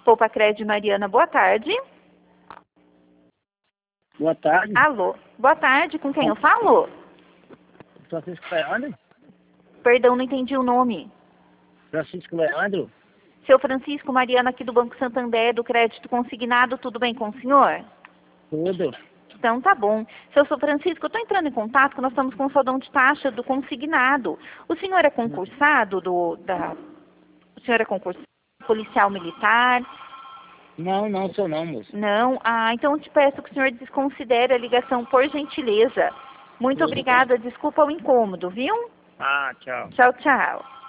Poupa Crédito Mariana, boa tarde. Boa tarde. Alô, boa tarde, com quem eu falo? Francisco Leandro? Perdão, não entendi o nome. Francisco Leandro? Seu Francisco, Mariana aqui do Banco Santander, do Crédito Consignado, tudo bem com o senhor? Tudo. Então tá bom. Seu Francisco, eu estou entrando em contato porque nós estamos com o saldão de taxa do consignado. O senhor é concursado O senhor é concursado policial militar? Não sou não, moço. Não? Ah, então eu te peço que o senhor desconsidere a ligação, por gentileza. Muito Tudo bem. obrigada, desculpa o incômodo, viu? Ah, tchau. Tchau, tchau.